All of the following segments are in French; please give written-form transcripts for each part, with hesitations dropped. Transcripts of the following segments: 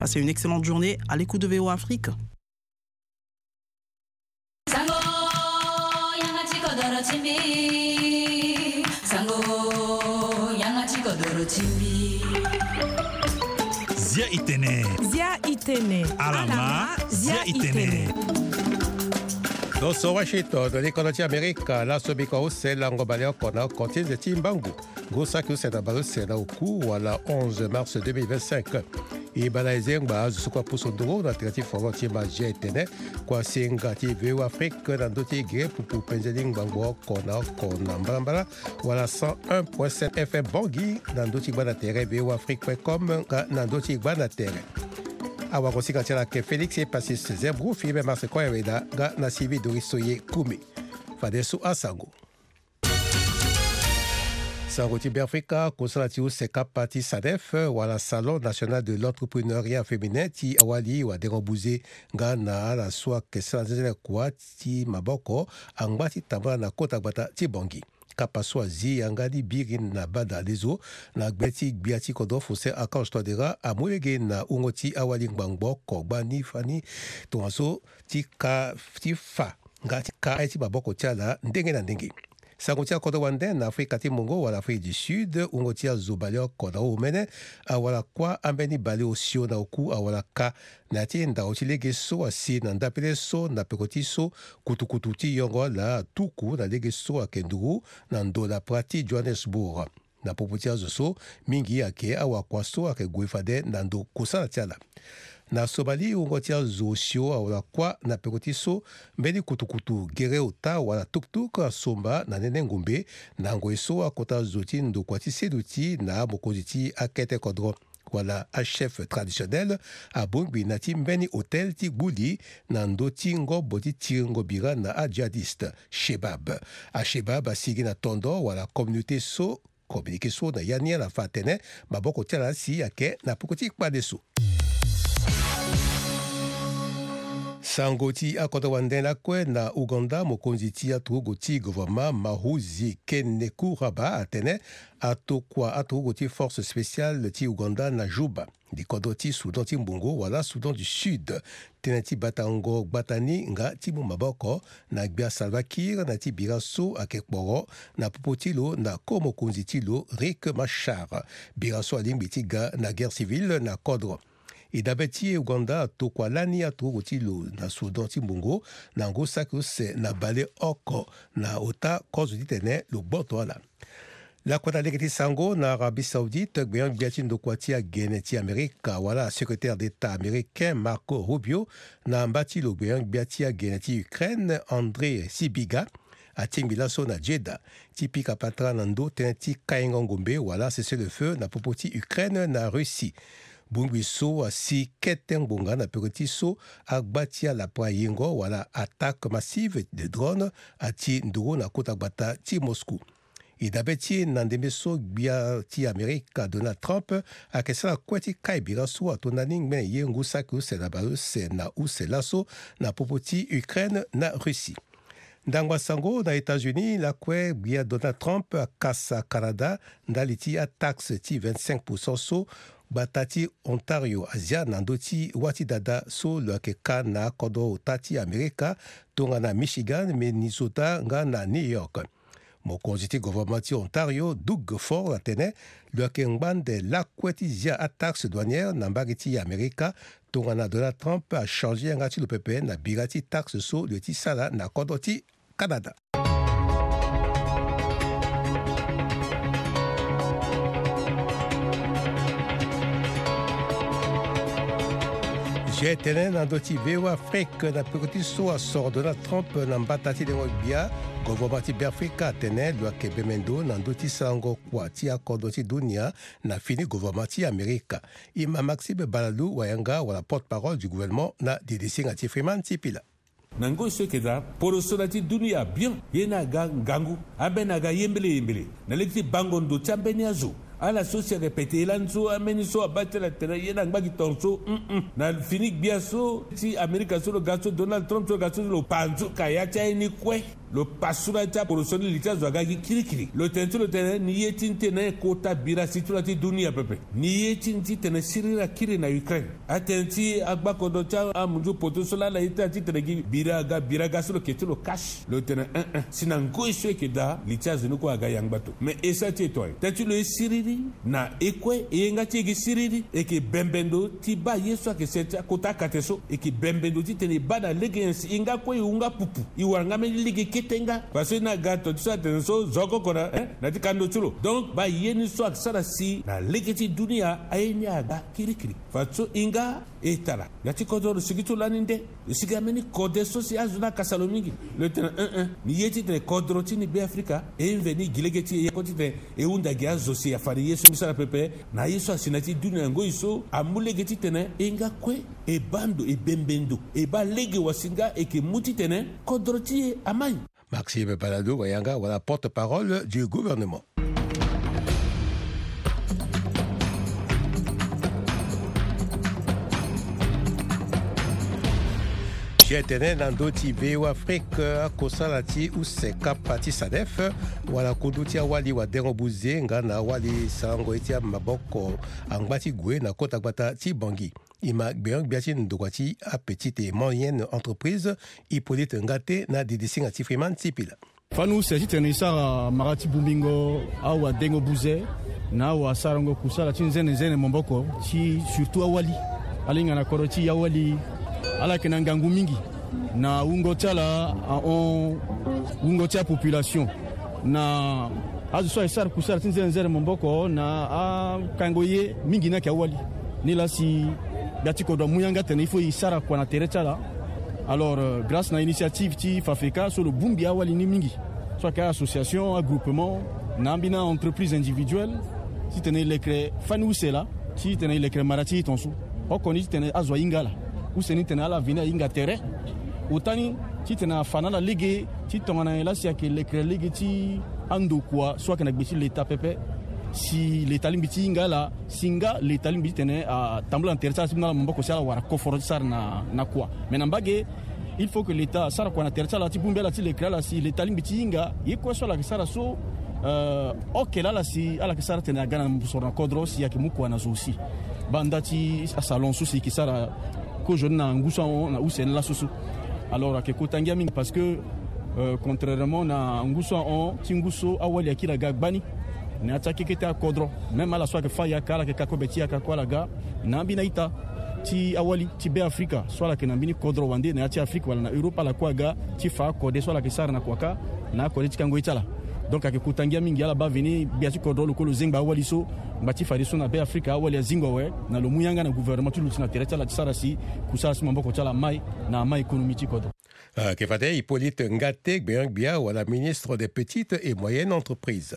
Passez une excellente journée à l'écoute de VO Afrique. Zia Itene. Alama Zia Itene. Doso Washington, de l'économie américaine, la Sobiko, c'est l'angobaleo qu'on a continué de Timbangu. Gosaku, c'est d'abord, c'est là au cours, la 11 mars 2025. Et balaisé, je crois pour son droit, la traité formative Zia Itene, quoi, c'est un gâteau VO Afrique, dans d'autres guerres, pour Penzeling Bango, qu'on a Mbambala, voilà 101.7 FM Bangui, dans d'autres banatères, VO Afrique.com, dans d'autres banatères. Awa kosikati la ke Félix et passé Césaire Brou Philippe Marseco et ga na civi Dorisoye Koumé. Fadesu Asango. Sango Tiberfrika, Konsolati Seka Pati Sadef, wala Salon National de l'Entrepreneuriat Féminin, ti awali wa derombouzé ga na la soa ke sanzele kwa ti maboko, angba ti tamba na kota bata ti bongi. Kapaswa zi yangadi birin na bada lezo na gbeti biati kodo fose akans todera amulege na ungoti awaling bangbo kogba ni fani tonso ti ka ti fa ngati ka eti baboko tiala ndenge na ndenge. Sangotia kodo wande na Afrika ti Mongo wala Afrique du Sud ungotia zobalio koda umene awala kwa ambeni bali osio na oku awala ka na ti nda otilege so asi na ndapele so na pekoti so kutukutu ti yongo la tuku na lege so akenduru na ndola prati Johannesburg na popotia zo mingi ake awa kwa so ake guifade na ndo kusala tiala. Na sobali ungotia zosio awala kwa na pekoti so mbeni kutukutu gere ota wala tuktuk somba na nene ngumbe na ngoeso akota zoti ndo kwati seduti na mokoziti akete kodro wala a chef traditionnel a bongbi na ti mbeni hotel ti gbuli na ndo ti ngobo ti tiringo bira na a djihadiste Shebab. A Shebab a sigi na tondo wala communauté so communiqué so na yania la fatene maboko tiala si ake na pokoti kpade so. Sangoti akoto wanden la kwe na Uganda mokonzi ti atugo ti gouvernement Mahuzi Kenekuraba atene atokwa atugo ti force spéciale ti Uganda na Juba. Di kodo ti Soudan ti Mbongo wala Soudan du Sud tene ti batango batani nga ti mu maboko na gbia Salva Kiir na ti biraso akekporo na popotilo na komokonzi ti lo Riek Machar. Biraso alingbi ti ga na guerre civile na kodro. Et d'abeti Uganda tokwa lani atugo ti lo na Soudan ti Mbongo na ngo saku se na bale oko na ota kozo di tene lo gboto ala. La kwata legeti sango na Arabie Saoudite gbeyan biati ndokwa ti agene ti Amerika wala secrétaire d'État américain Marco Rubio na mbati lo gbeyan biati agene ti Ukraine André Sibiga atingbi laso na Jeddah ti pika patra na ndo tene ti kaingo ngombe wala cessez le feu na popo ti Ukraine na Russie. Bungwi so asi keteng bonga na pekoti so agbatia la poyengo wala attaque massive de drone ati nduro na kota gbata ti Moscou. Idabeti nandeme so bia ti Amerika Donald Trump akesala kweti kaibira so atonaning men yengu saku se na baru se na u se laso na popoti Ukraine na Russie. Ndangwa sango na États-Unis la kwe bia Donald Trump akasa Canada ndaliti a taxe ti 25% so batati Ontario Asia nandoti wati dada so lo akeka na kodo tati Amerika tonga na Michigan Minnesota nga na New York. Mokonzi ti gouvernement ti Ontario Doug Ford atene lo akengbande la kweti zia a taxe douanière na mbagi ti Amerika tonga na Donald Trump a changé nga ti lo pepe na birati taxe so lo ti sala na kodo ti Canada. J'ai tenu dans d'autres VO Afrique na pekoti so a sort Donald Trump na mbatati de bia gouvernement ti Afrika tene lo kebemendo na ndoti sango kwa ti akodo ti dunia na fini gouvernement ti Amerika. Ima Maxime Balalou wayanga wala porte-parole du gouvernement na DDC ngati Freeman Tipila. Nango sekeda porosolati dunia bien yena gangu abenaga yembele na lekti bangondo chambeni azu ala sosia répété lanzo ameni so abatela tena yena ngaki torso na finik biaso ti America so lo gaso Donald Trump so gaso lo panzo kaya cha ni kwe le pasura ta porosoni lita zwagagi kirikiri le tene ni yetin tene kota bira situati dunia pepe ni yetin tene sirira kiri na Ukraine atenti agba kodo cha amuju potosola la ita tene bira ga sur ketilo cash le tene sinango iswe keda lita zinuko aga yangbato mais esa toi tatu le siriri na ekwe yenga tigi siriri eke bembendo tiba yeso ke seta kota kateso eke bembendo tene bada legensi inga ko unga pupu iwanga me ligi ketenga parce na gato tsa tenso zoko kona na tikando chulo donc ba yeni so aksara si na legeti dunia ayeni aga kirikiri fatso inga etara yati kodoro sigitu laninde sigameni kode sosi azuna kasalomingi le tene ni yeti tene kodoro tini be Afrika e veni gilegeti e kotite e unda gya zosi afari yeso misala pepe na yeso asinati dunia ngo iso amulegeti tene inga kwe e bando e bembendo e ba lege wasinga e ke muti tene kodroti amai. Maxime Balado Wayanga, voilà porte-parole du gouvernement. Jetene nandoti veo Afrique kosalati useka pati sadef wala kudutia wali wa dengo buze ngana wali sango etia maboko angbati gwe na kota gbata ti bangi ima gbeang biati ndogwati a petite et moyenne entreprise Hippolyte Ngate na didisi ngati Freeman Tipila. Fanu se titene sara marati bumbingo awa dengo buze na wa sarango kusala tinzene momboko ti surtout awali alinga na koroti awali ala kena ngangu mingi na ungotiala on ungotia population na azo sar kusala tinzene momboko na a kangoye mingi na kawali ni la si gatiko do muyanga tene ifo isara kwa na teretala alors grâce na initiative ti Fafeka sur le bumbi awali ni mingi soit ka association un groupement nambina entreprise individuelle si tene le cré fanu sela si tene le cré marati tonsu okoni tene azwa ingala ou seni tene ala vina inga terre utani si tene fanala ligue si tongana la sia ke le cré ligue ti ando kwa soit kana gbeti l'état pepe si l'état limbiti ingala singa l'état limbiti tene a tambla terre si na mboko sala wara koforo sar na kwa menambage il faut que l'état sara kwa na terre sala ti bumbela ti le cré la si l'état limbiti inga yeko so la sara so okela la si ala ke sara tene gana mbusora kodro si yake mukwa na zosi bandati salon so si ki sara ko jonna ngusa on na usen la susu alors que kotangia mingi parce que contrairement na ngusa on tinguso awali akira gagbani na attaqué que ta kodro même à la soit que faya kala que kakobeti akakwala ga na binaita ti awali ti be Afrika soit la que na bini kodro wande na ti Afrika wala na Europa la kwa ga ti fa kode soit la que sar na kwaka na kode ti kango itala donc ake kutangia mingi ala ba veni biati kodro lo kolo zingba awali so mbati fari so na be Afrika awali zingwa we na lo muyanga na gouvernement tu lutina tereta la tsara si kusala si mambo ko tala mai na mai économie ti kodro Kefate Hippolyte Ngate Gbeang Bia wala ministre des petites et moyennes entreprises.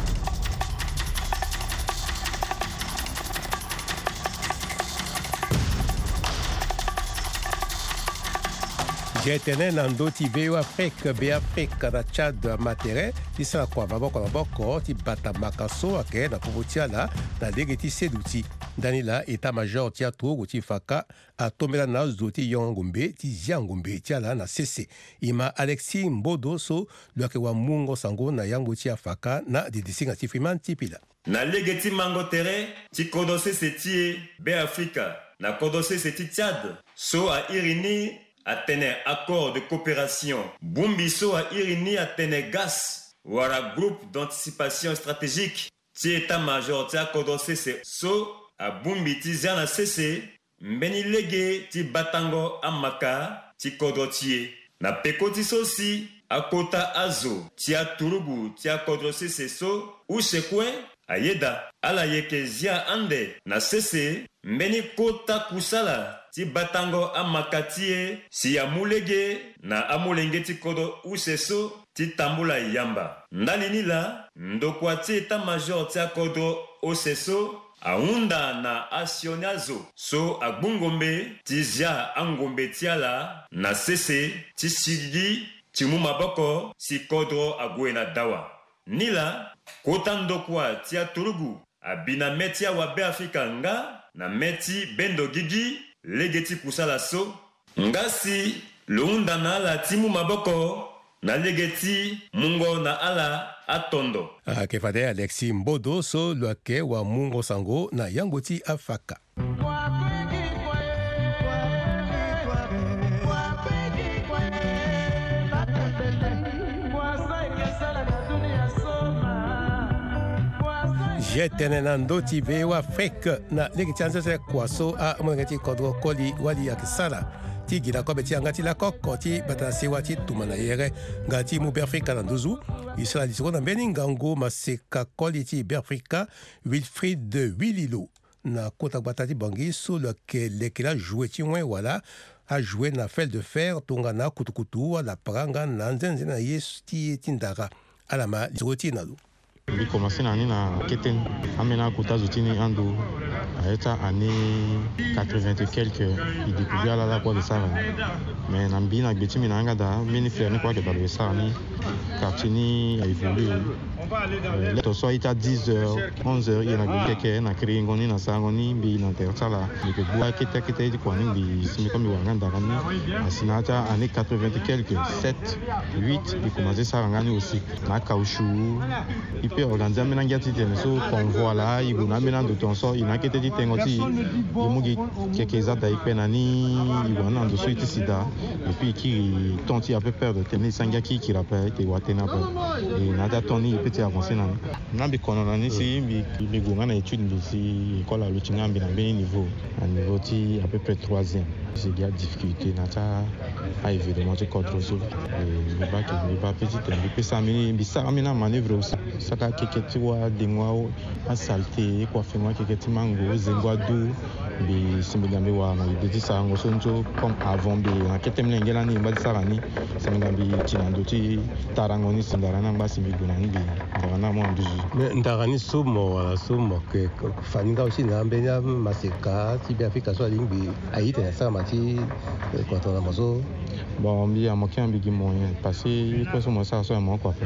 Jetene nandoti veo Afrique be Afrique na Tchad matere tisa kwa maboko ti bata makaso ake na popotiala na legeti seduti danila eta major ti atogo ti faka atomela na zoti yongombe ti ziangombe ti ala na sese ima Alexis Mbodo so lwake wa mungo sango na yango ti afaka na didisinga ti Freeman Tipila na legeti mango tere ti kodose se ti be Afrika na kodose se ti Tchad so a irini atene accord de coopération Bumbiso a irini atene gas wara groupe d'anticipation stratégique ti état-major ti akodose se so a bumbi ti zana sese mbeni lege ti batango amaka ti kodotie na pekoti so si akota azo ti aturugu ti akodose se so usekwe ayeda ala yeke zia ande na sese mbeni kota kusala ti batango amakatie si amulege na amulenge ti kodo useso ti tambula yamba ndalini la ndokwa ti état-major ti akodo oseso aunda na asionazo so agbungombe ti zia angombe ti ala na sese ti sigi ti mu maboko si kodro agwe na dawa nila kota ndokwa ti aturugu abina meti awa be Afrika nga na meti bendo gigi legeti kusala so ngasi lunda na la timu maboko na legeti mungo na ala atondo. Ke fade Alexis Mbodo so lwake wa mungo sango na yangoti afaka. Jetenenando TV wa Afrique na legitianza se kwaso a mwengeti kodro koli wali akisala ti gila ko beti angati la koko ti batasi wati tumana yere ngati mu Afrika na nduzu isla disiko na beningango maseka koli ti Afrika Wilfried de Willilo na kota batati bangi so le que lekila jouer ti mwe wala a jouer na fel de fer tongana kutukutu la pranga na nzenze na yesti tindara alama disiko na lu. J'ai commencé l'année na Keten, amena kota zutini ando, aeta année 80 et quelques, il découvert la quoi de ça. Mais nambi na gbeti mi na ngada, meni faire ni quoi que dans le ça ni, quartier a évolué. Le soir il était à 10h, 11h, il y a na gbeti na créé ngoni na sangoni bi na terre là. Mais que bois kete di quoi ni bi simi comme wanganda ni, asinata année 80 et quelques, 7, 8, il commençait ça ngani aussi. Na caoutchouc il peut organiser un ngati tene so convoi là il guna mena de ton sort il n'a qu'était dit tengoti il mugi quelques ata ipenani il guna ndo so itisida et puis qui tonti a peu peur de tenir sangaki qui rappelle te watena pas et nada toni petit avancer na bi kono na ni si bi guna na étude bi si école à lutinga bi na ben niveau ti à peu près 3e j'ai des difficultés nata a évidemment tu contre so et le ba petit tempo pe ça amena manœuvre aussi saka keketi wa dingwa a salté kwa fengwa keketi mango zengwa du bi simbigambe wa na beti sango sonzo comme avant bi na ketemle ngela ni mbali sarani simbigambe chinando ti tarangoni sindarana mba simbiguna ni bi ndana mo anduzu mais ndarani somo ke faninga aussi na mbenya maseka ti bi Afrika so lingbi aite na sama ti kwa tona mazo bon bi amoki ambigi moyen parce que quoi so mo ça so mo quoi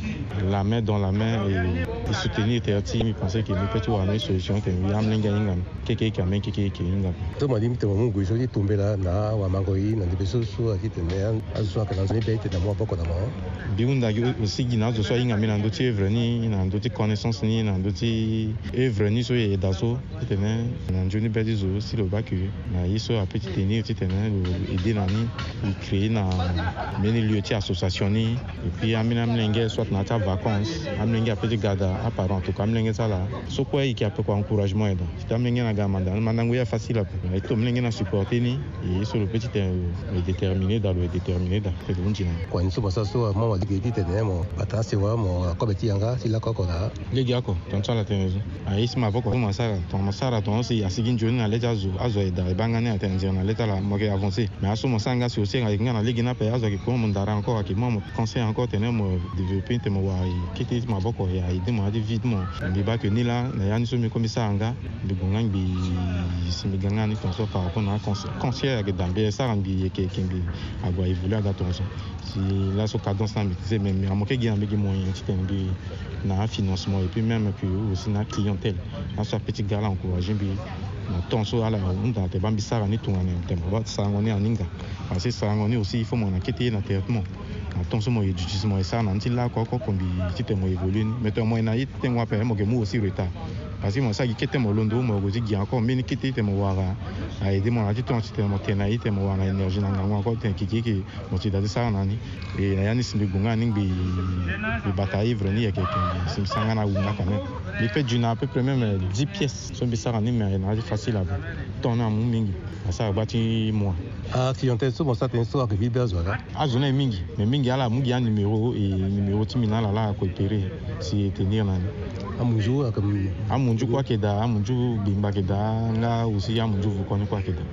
la main dans la main et soutenir terti mi penser que ni peut avoir une solution que mi amlenga ingam keke kamen keke ingam to malim te mo ngui so ti tombela na wa mangoi na de so ati tene aso ka na ni bete na mo boko na mo biunda aussi gina zo so ingam na ndoti œuvre ni na ndoti connaissance ni na ndoti œuvre ni so e daso tene na njoni bedi zo si le bac na iso a petit tenir ti tene aider na ni créer na meni lieu ti association ni et puis amina mlenge soit na ta vacances amlenge a petit gada apparent to kamlenge sala so quoi qui a peu encouragement et donc amlenge na gamanda mandango ya facile et to mlenge na supporter ni et sur le petit déterminé dans le déterminé dans le bonjina kwa ni so basa so mo wa digeti tene mo atase wa mo ko beti yanga sila ko la les gars ko ton sala tenezo a isma voko mo sara ton si asigin joni na leta azo e da bangane atenzer na leta la mo ke avancer mais aso mo sanga si aussi ngana ligi na pe azo ki ko mo ndara encore ki mo conseil encore tene mo développer te mo wa kiti ma boko ya ide mo adi vite mo bi ba que ni la na yani so mi komisa anga bi gongang bi simi ganga ni ton so par rapport na conseil avec dambe ça rangi ke kingi agwa évoluer da ton so si la so cadence na mi c'est même amoke gi ambi moyen ti tengi na financement et puis même que aussi na clientèle na so petit gars là encourager bi na ton so ala on da te bambi ça ni tungane tembo ba ça ngoni aninga parce que ça ngoni aussi il faut mon enquêter na traitement attention mo éducation ça nanti là quoi kombi ti mo évoluer mais to mo na yite mo pa mo ke mo aussi retard parce que moi ça qui était mon londo mo gozi gi encore mais ni kiti te mo wara a aider mon ati ton te mo tena ite mo wana énergie na ngwa encore te kiki mo ti da ça nani et yani simbi gunga ning bi bataille vreni ya quelqu'un sim sanga na wuna quand même il fait d'une à peu près même 10 pièces so bi ça nani mais na facile à ton na mingi ça bati moi a clientèle so mo ça te so que vibes voilà a zone mingi mais mingi ala mugi a numéro et numéro timina la coopérer si tenir nani amunju comme amunju kwa keda amunju bimba keda nga aussi amunju vukoni kwa keda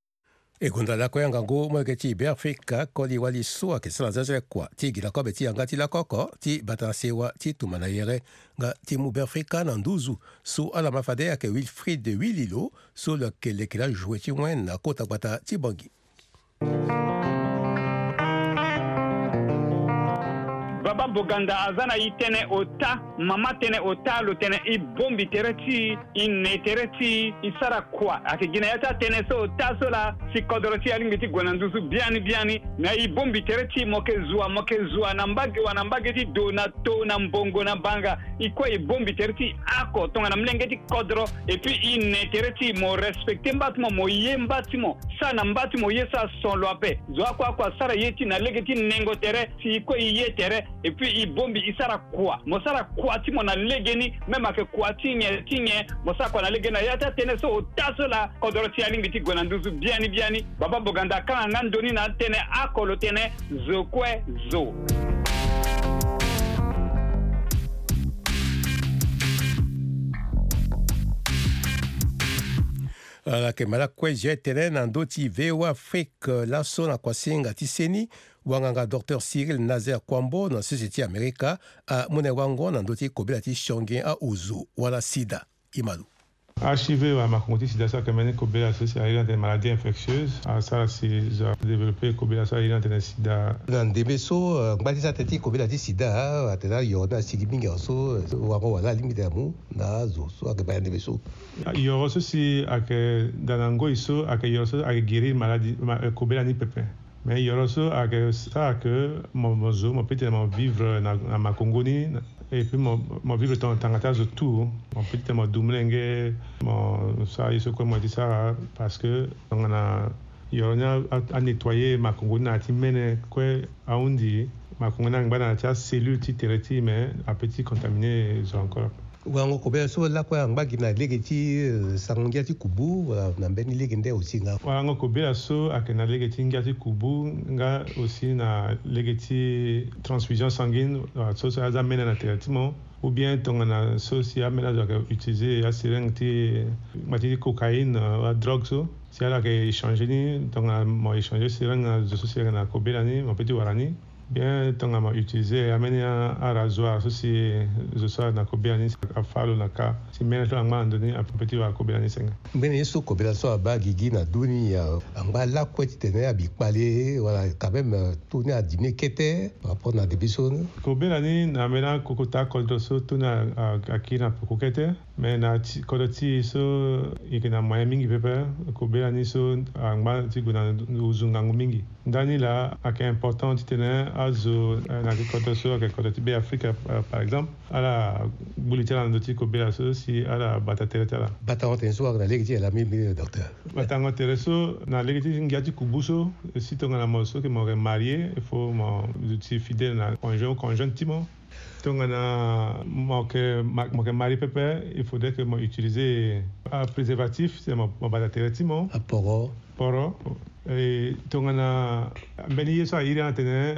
e gondala ko yanga go mo ke ti Afrika ko li wali so ke sala zaze kwa ti gila ko beti yanga ti la koko ti batansewa ti tumana yere nga ti mu Afrika na nduzu so ala mafade ya ke Wilfried de Willilo so le ke le kila jouer ti wen na kota bata ti bangi baba boganda azana itene ota mama tene ota lo tene I bombi tereti inne tereti isara kwa akigina yata tene so ota sola sikodoroti alingiti gwanandusu biani na I bombi tereti mokezua nambage ti donato na mbongo na banga iko I bombi tereti ako tonga na mlengeti kodro et puis inne tereti mo respecte mbatimo mo yembatimo sana mbatimo yesa son loape zo kwa sara yeti na legeti nengo tere si iko yetere et puis I bombi isara kwa mo sara kwa timo na legeni même ke kwa tinye mo sara kwa na legena yata tene so tasola kodoroti alingiti gwanandusu biani baba boganda kana ngandoni na tene akolo tene zokwe zo. La kemala kweje tene na ndoti VOA Afrique la sona kwa singa tiseni wanganga Dr. Cyril Nazer Kwambo na Société America a mune wango na ndoti kobela ti shongen a uzu wala sida imalu. HIV wa makonti sida sa kamene kobela so c'est une maladie infectieuse ça c'est développé kobela so une sida na ndebeso ngati sa teti kobela ti sida atela yona sigibinga so wango wala limite amu na zo so akaba ndebeso yoro so si ake danango iso ake yoro so ake guérir maladie kobela ni pepe mais yoro so ake ça que mon petit mon vivre na makongoni et puis mon vivre tangata zo tout mon petit mon dumlenge mon ça iso comme moi dit ça parce que on a yoronya a nettoyer makongoni na timene kwe aundi makongoni ngana ta cellule ti tereti mais a petit contaminé zo encore wango kobela so la kwa ngaki na legeti sangia ti kubu na mbeni legende aussi nga wango kobela so akena legeti ngati kubu nga aussi na legeti transfusion sanguine so ça amène na traitement ou bien tongana so si amène à utiliser la seringue ti mati cocaïne drogue so si ala ke échanger ni tongana mo échanger seringue so si na kobela ni mo petit warani bien tonga ma utiliser amener un rasoir ceci je sois na kobiani a falo na ka si mena to ngma ndoni a petit wa kobiani senga mbene so kobela so ba gigi na duni ya ngba la kweti tene abi pale voilà quand même tourner à dîner kete rapport na debiso kobela ni na mena kokota koldo so tuna akina kokete mais na kodoti so ikena moyen mingi pepe kobela ni so ngba ti guna uzunga mingi ndani la ak important tene azo na kotoso ak kototibe Afrique par exemple ala bulitela ndoti kobela so si ala batateretela batangotenso na legiti la mimi docteur batangotereso na legiti ngati kubuso si tonga na moso que mo marié il faut mo uti fidèle na conjoint timo tonga na mo que mari pepe il faudrait que mo utiliser un préservatif c'est mo batateretimo poro et tongana beni yeso iri antene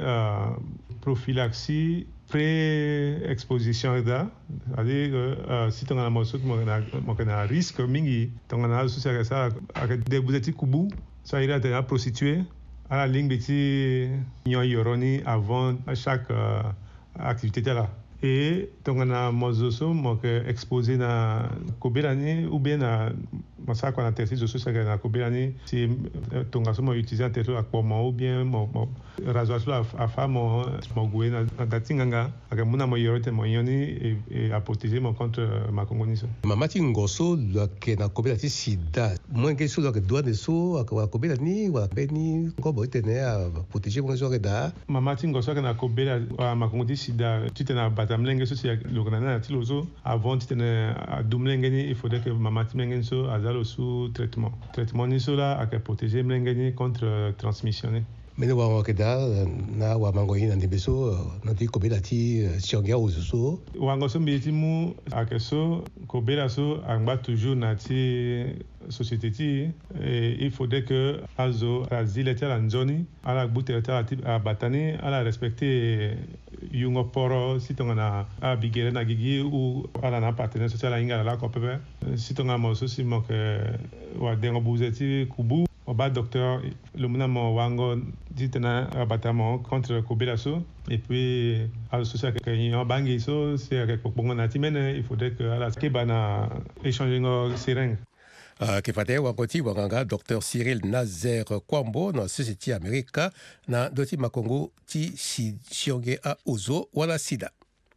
prophylaxie pré-exposition da c'est-à-dire si tongana moso mo kana risque mingi tongana so ça avec des bouzeti kubu ça iri antene prostituée à la ligne beti nyon yoroni avant chaque activité là et tongana mozoso mo que exposé na kobelani ou bien na masa kwa na tesi zo so na kobelani si tonga so mo utiliser antero akpomo ou bien mo rasoir so a fa mo goue na datinganga ak muna mo yorote mo yoni et à protéger mon contre ma congoniso mama ti ngoso ke na kobelati sida mo nge so ke doa de so ak kobelani wa beni ko bo tene a protéger mo so ke da mama ti ngoso ke na kobela ma congoni sida tu tena batamlenge so si le granana ti lozo avant tu tena dumlenge ni il faudrait que mama ti mlenge so azalo sous traitement ni so la ak protéger mlenge ni contre transmission mene wa keda na wa mango ina ndibeso na ti kobela ti siongia uzuso wango so mbiti mu akeso kobela so angba toujours na ti société ti et il faudrait que azo azile ti la nzoni ala butere ti a batani ala respecter yungo poro si tonga na a bigere na gigi ou ala na partenaire social inga la ko pepe si tonga mo so si mo ke wa dengo buzeti kubu oba docteur le mona mo wango ditena abatamo contre kobelaso et puis associé avec un bangi so c'est avec bongo na timene il faudrait que ala ke bana échanger ngo seringue Kifate wakoti wanganga Dr. Cyril Nazer Kwambo na Société America na doti makongo ti Shionge a Ozo wala sida.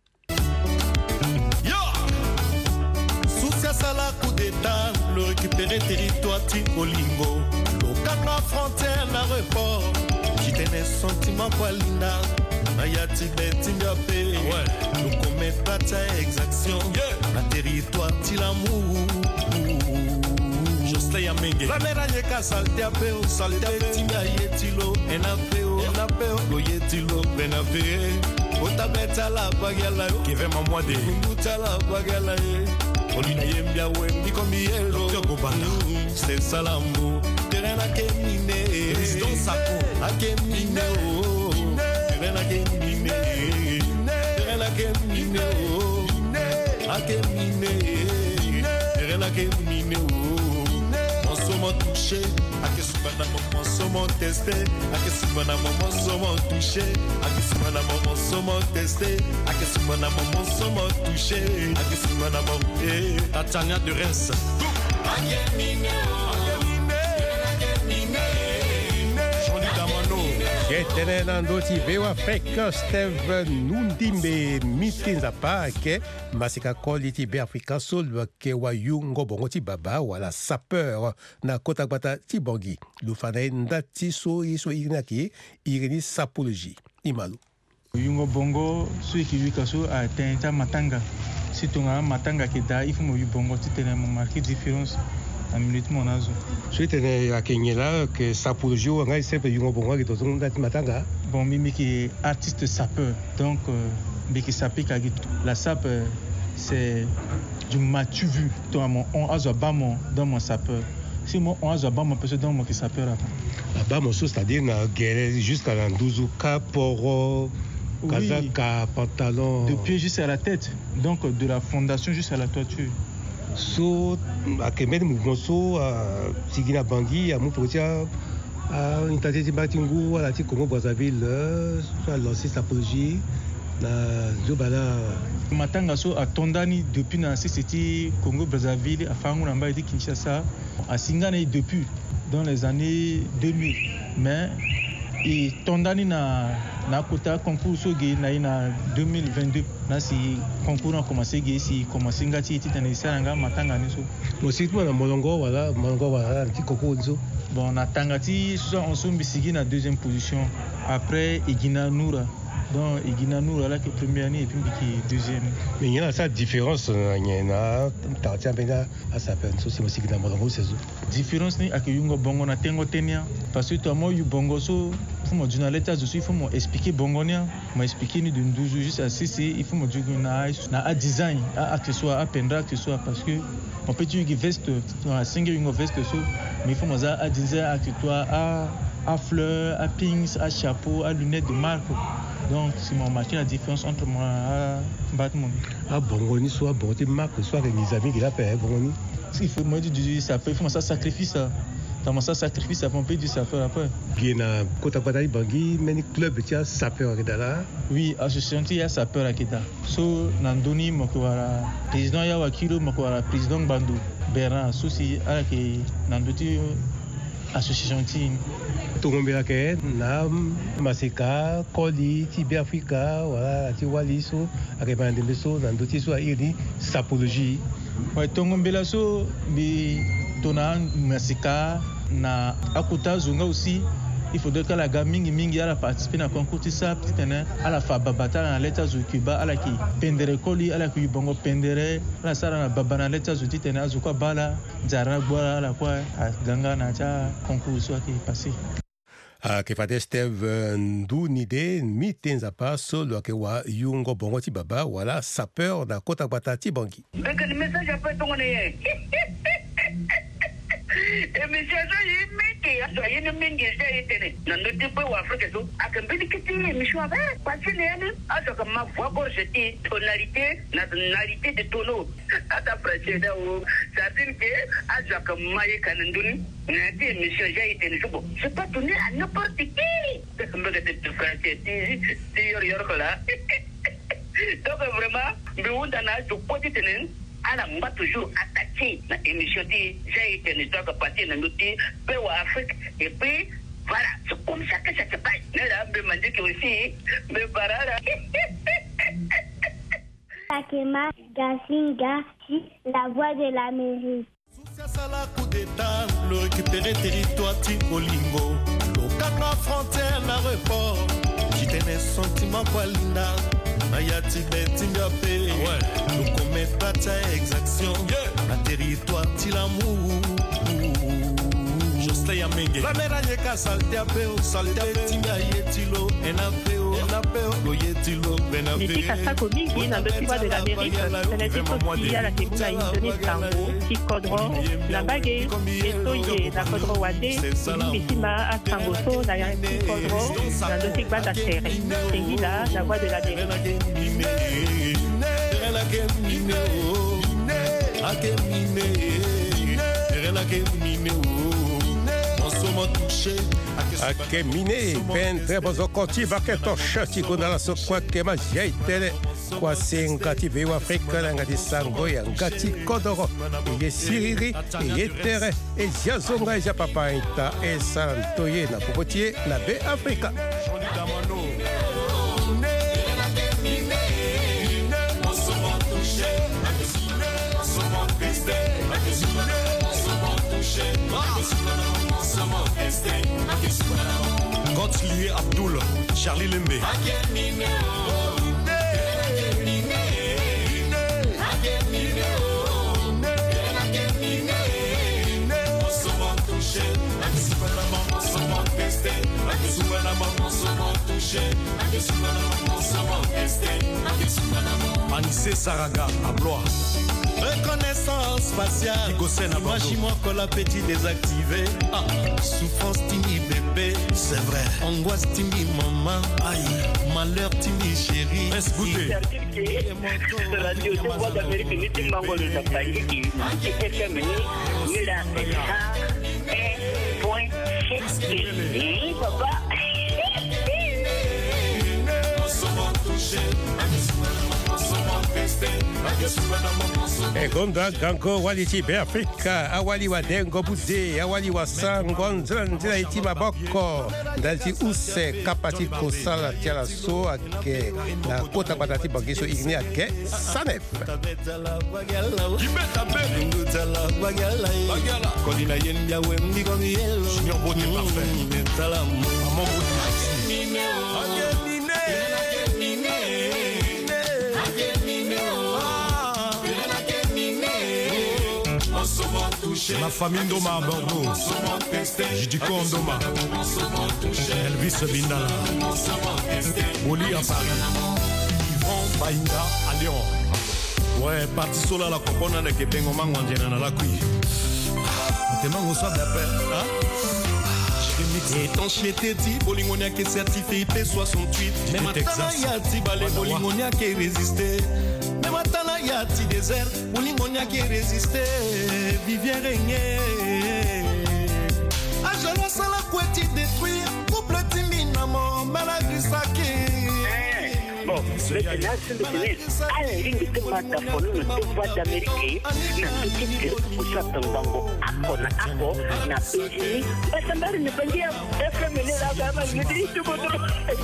Sala coup d'état, le récupérer territoire ti Olingo, l'okanga frontière l'aéroport, qui tenait sentiment kwa linda, ayati beti ngape, le commettre bataille exaction, la territoire ti l'amour. Just lay a mingue. La mera nyeka salte apeo, salte tinga yetilo, enapeo, lo yetilo, benapeo, otabeta la bagala, qui veut m'amoider, kunguta la bagala. Olina yembia wembi kombielo c'est salambo terrain akemine président Sako akemine terrain akemine terrain akemine akemine terrain akemine on somo touché akesubana mon somo testé akesubana mon somo touché akesubana mon somo testé akesubana mon somo touché akesubana mon Tatiana de Reims akemine Jean-Luc Damano Ketene nandoti vewa Afrika Steve Nundimbe mitinza pa ke masika quality be Afrika sol ke wa yungo bongoti baba wala sapeur na kota bata tibongi lufana ndati so iso irinaki irini sapologie imalu yungo bongo ceux qui lui kaso a atteint matanga si tonga matanga kita il faut mo bongo titene mo marquer différence en minute mon azo je tenais à Kenyela que sapologie on a sempre yungo bongo ki tozonga ndati matanga bon mimi qui artiste sapeur donc biki sapika la sap c'est du matu vu toi mon on azo bamo dans mon sapeur si moi on azo bamo peut dans mon qui sapeur bamo c'est-à-dire na guerre jusqu'à la 12 caporo Kazaka, pantalon. De pied jusqu'à la tête, donc de la fondation jusqu'à la toiture. So, à Kemed Mougonso, à Sigina Bangui, à Moupotia, à Intati Batingu, à la Congo Brazzaville, à lancé sa apologie, à Zobala. Matangaso à Tondani depuis la CCT Congo Brazzaville, à Fangou et Kinshasa, à Singane depuis dans les années 2000. Mais et Tondani na kota concours so ge na 2022 na si concours a commencé ge si commencé ngati titane saranga matanga niso aussi na molongo wala petit concours niso bon na tangati so on sombi sigi na deuxième position après Igina Noura donc Igina Noura là qui première année et puis qui deuxième mais il y a ça différence na tartia bena à sa peine so c'est Igina molongo c'est différence ni ak yungo bongo na tengo tenia parce que toi moi yu bongo so il faut me donner l'état je suis il faut m'expliquer bongonia m'expliquer ni de 12 juste à CC il faut me dire na design à accessoire à pendra accessoire parce que on peut dire veste dans single une veste so mais il faut moi à design accessoire à fleurs à pins à chapeau à lunettes de marque donc c'est mon marqué la différence entre moi et Batman bongoni soit bon tu marque soit les amis qui l'a fait bongoni il faut moi dire ça il faut ça sacrifice ça dans ça sacrifice ça peut dire ça faire après gina kota batali bangi meni club tia sapeur kedala oui association tia sapeur akeda so nandoni mokwara président ya wakilo mokwara président Bandu Bernard souci alaki nandoti association ti tombela ke na masika koli ti be Afrika wala ti waliso akebande beso nandoti so iri sapologie ouais tombela so bi tona masika na akuta zunga aussi il faudrait que la gamingi mingi ala participer na concours ça petite ala fa babata na leta zu Cuba ala ki pendere koli ala ki bongo pendere ala sara na babana leta zu titena azuka bala jara gwa ala kwa ganga na cha concours so qui passé ke fate Steve Ndunide mitenza pa solo ke wa yungo bongo ti baba wala sapeur na kota batati bangi le message après ton est et monsieur je miki asoye ni mingi je itene na ndoti po wa Afrika so akambili kiti mission avec parce que ne asoka ma voix gorgeti tonalité nationalité de tono ata précédent ou ça dit que asoka mai kananduni na ti mission je itene so c'est pas donné à n'importe qui c'est comme que tu français ti yor là donc vraiment bi wunda na to poti tenen ala mba toujours attaqué na émission de j'ai été une histoire que partir dans notre pays ou Afrique et puis voilà c'est comme ça que ça se passe là me m'a que aussi me barara Takema Gasinga la voix de l'Amérique. Sala coup d'état, le récupérer territoire Tikolingo, le kaka frontière l'aéroport, qui tenait sentiment quoi linda, Mayati Betingape, le commet bataille exaction, la territoire Tilamou. José Yamenge, la mère Yeka Salteapeo, Salteatinga Yetilo, Enapeo, Goyetilo, Les filles à Sakobi, qui est dans le pouvoir de l'Amérique, c'est la vie à la Kébuna Indonée Tango, qui codron, la baguette, et soye, la codron wade, et l'issima à Tangoso, la yanki codron, la dossier bas à terre. C'est là, la voix de l'Amérique. Akemine ben trebozo koti baketo shati kuna la sokwa kema jaitele kwa sengati vewa Afrika ngati sango ya ngati kodoro ye siriri ye tere e jazonga ya papa ita e santoye na popotie na be Afrika. Gottlieb Abdul, Charlie Lembe. Anissé Saraga à Blois. Reconnaissance faciale, imagine-moi que l'appétit désactivé. Souffrance timide bébé, c'est vrai. Angoisse timide maman, aïe. Malheur timide chérie. Laisse goûter. La voix d'Amérique, nous sommes dans le Zapali qui est terminé. Mais là, c'est ça. Et point. Et papa. Egonda gango waliti be Afrika awali wa dengo buze awali wa sango nzira iti maboko ndalti use kapati kosala tiala so ake na kota batati bagiso igni ake sanef Kodina yenda wembi koni yelo Junior Bote parfait Maman Ma famille Ndoma à Bordeaux, Jidiko Ndoma, Elvis Bindala, Boli à Paris, Yvon Bainga à Lyon. Ouais, parti sur la copona de Kepengo Mangwandjena na la couille. Tellement on soit d'appel, hein? Étanchéité dit, Bolingonia qui est certifié IP68. Mais maintenant y'a balé Bolingonia qui est résisté. Mais maintenant y'a désert, Bolingonia qui est résisté. Vivien régné. Ajalo sala koueti détruire, couple timinamo, malagrisaki. Bon, maintenant, c'est à la ligne de téléphone, le devoir d'Amérique, na petite pour ça, Tango, Akona, na Péjini, ça m'a dit, ne pas dire, efféminé la gamme, je dis tout le monde.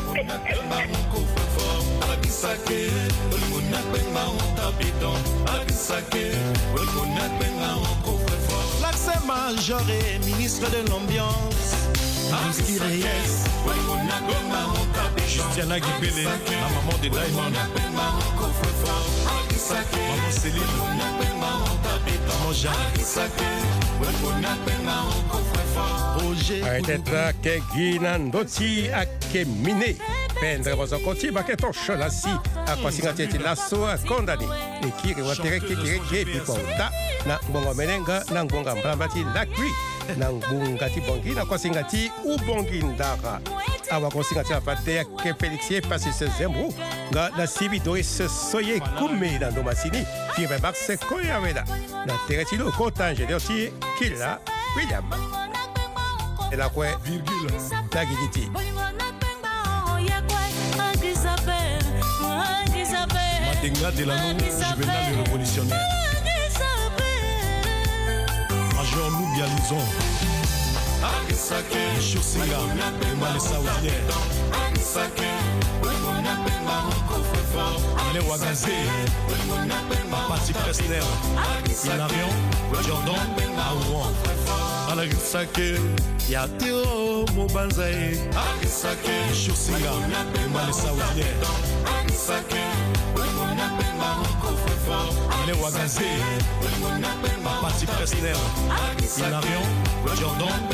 L'accès major et ministre de l'ambiance. Whisky Reyes, Justiana Guibele, la maman de Diamond, maman Céline, maman Jacques, Roger Aiteta ke gina ndoti ake mine pendre bozo koti baketo sholasi akwasinga tete laso akondani ekiri watere kekireke bikota na ngonga melenga na ngonga mbrambati lakwi na ngunga ti bongi na kwasinga ti ubongi ndaka awa kwasinga ti afate ke Félixie pasi se zembru nga na sibi dois soye kume na ndomasini kire bakse koyawela na teretilo kotange ti kila William et la quoi virgule Tagiditi Madenga Delano, juvénal le révolutionnaire. Columbia Luzon Chursinga Mbale Saoudien Alain Ouagazé Pati Presner Hilarion Jordan Aouan Alagisake Yateo Mobanzae Chursinga Mbale Saoudien Alain Ouagazé Pati Presner Hilarion Jordan